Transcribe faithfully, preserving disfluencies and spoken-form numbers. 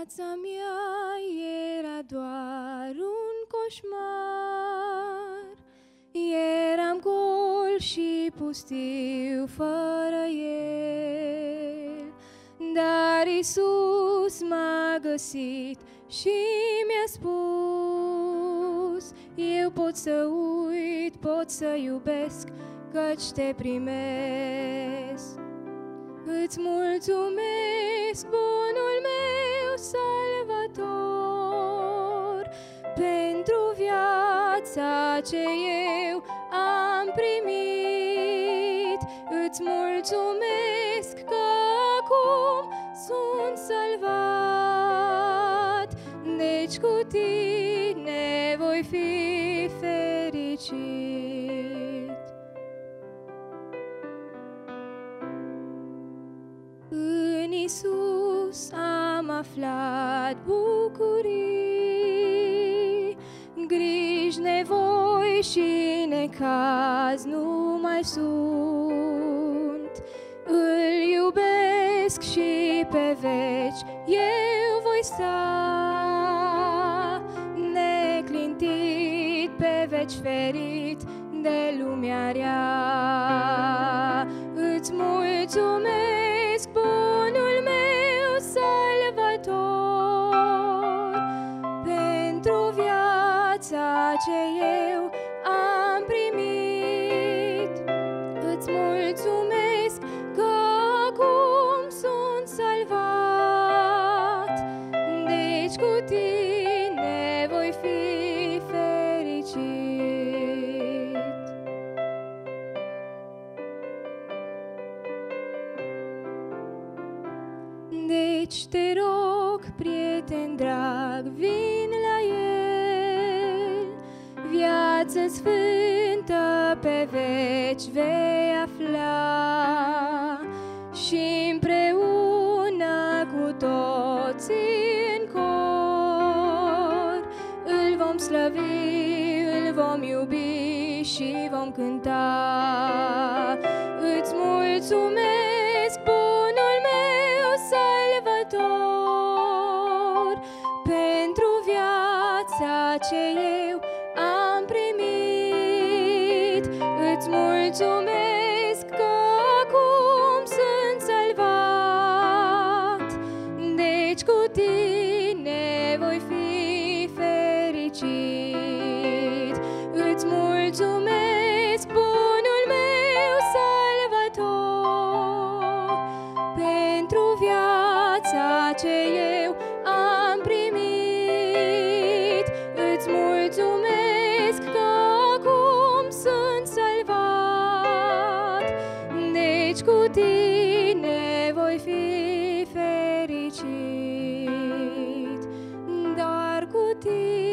Viața mea era doar un coșmar, eram gol și pustiu fără el, dar Iisus m-a găsit și mi-a spus: eu pot să uit, pot să iubesc, căci te primesc. Îți mulțumesc, bunul meu salvator, pentru viața ce eu am primit. Îți mulțumesc că acum sunt salvat, deci cu tine voi fi fericit. În Iisus am aflat bucurii, griji, nevoi și necaz nu mai sunt. Îl iubesc și pe veci eu voi sta, neclintit, pe veci ferit de lumea rea. Îți mulțumesc, bunul meu salvator, pentru viața ce eu am primit. Îți mulțumesc că acum sunt salvat, deci cu tine voi fi fericit. Deci te rog, prieten drag, vin la el, viață sfântă pe veci vei afla, și împreună cu toții în cor îl vom slăvi, îl vom iubi și vom cânta. Îți mulțumesc, bunul meu salvator, pentru viața ce eu am primit. Îți mulțumesc că acum sunt salvat, deci cu tine voi fi fericit. Îți mulțumesc, bunul meu salvator, pentru viața ce eu am primit. Îți mulțumesc că acum sunt salvat, deci cu tine voi fi fericit. Doar cu tine